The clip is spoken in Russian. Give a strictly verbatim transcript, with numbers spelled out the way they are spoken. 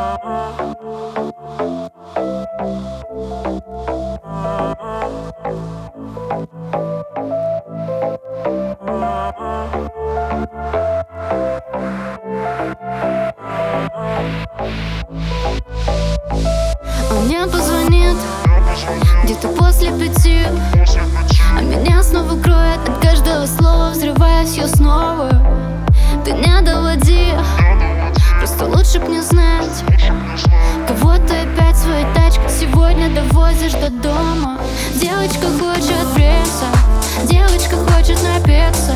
Он мне позвонит где-то после пяти, а меня снова кроет от каждого слова, взрываюсь я снова. Ты не доводи, просто лучше б не знать, кого ты опять своей тачкой сегодня довозишь до дома. Девочка хочет пресса, девочка хочет напеться,